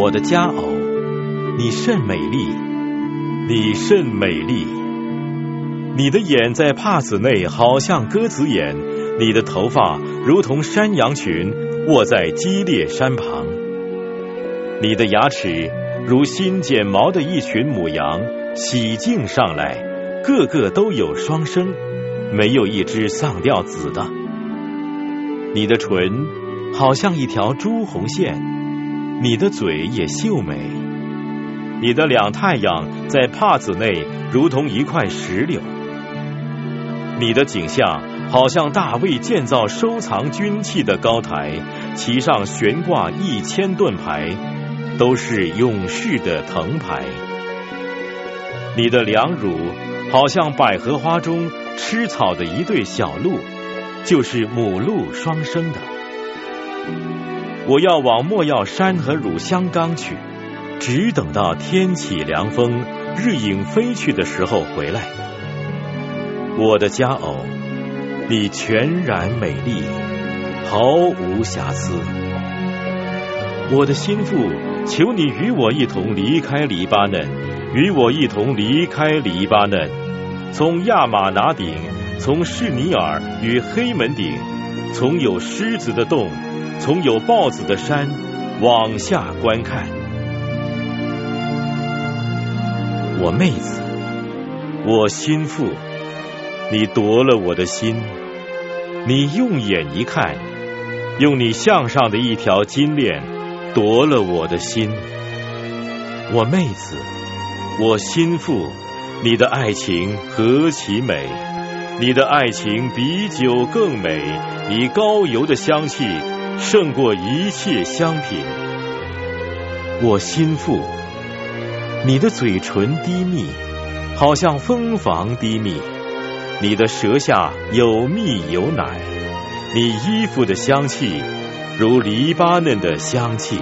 我的佳偶，你甚美丽，你甚美丽。你的眼在帕子内好像鸽子眼，你的头发如同山羊群卧在基列山旁。你的牙齿如新剪毛的一群母羊，洗净上来，个个都有双生，没有一只丧掉子的。你的唇好像一条朱红线，你的嘴也秀美。你的两太阳在帕子内如同一块石榴。你的景象好像大卫建造收藏军器的高台，其上悬挂1000盾牌，都是勇士的藤牌。你的两乳好像百合花中吃草的一对小鹿，就是母鹿双生的。我要往莫要山和乳香冈去，只等到天起凉风，日影飞去的时候回来。我的佳偶，你全然美丽，毫无瑕疵。我的心腹，求你与我一同离开黎巴嫩，与我一同离开黎巴嫩，从亚玛拿顶，从士尼尔与黑门顶，从有狮子的洞，从有豹子的山往下观看。我妹子，我心腹，你夺了我的心，你用眼一看，用你项上的一条金链夺了我的心。我妹子，我心腹，你的爱情何其美，你的爱情比酒更美，你膏油的香气胜过一切香品。我心腹，你的嘴唇低密，好像蜂房低密，你的舌下有蜜有奶，你衣服的香气如黎巴嫩的香气。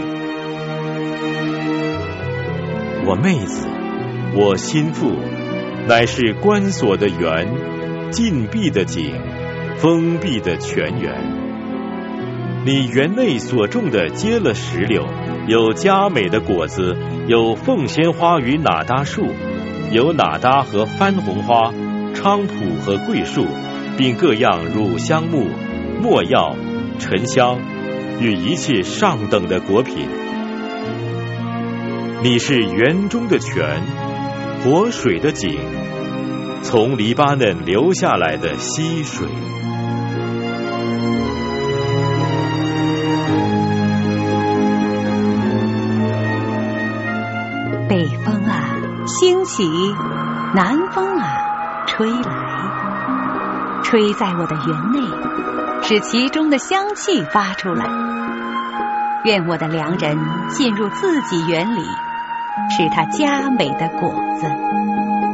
我妹子，我心腹，乃是关锁的园，禁闭的井，封闭的泉源。你园内所种的结了石榴，有佳美的果子，有凤仙花与哪吒树，有哪吒和番红花，菖蒲和桂树，并各样乳香木、没药、沉香与一切上等的果品。你是园中的泉，活水的井，从黎巴嫩流下来的溪水。 北风啊，兴起；南风啊，吹来，吹在我的园内，使其中的香气发出来。愿我的良人进入自己园里，使他佳美的果子。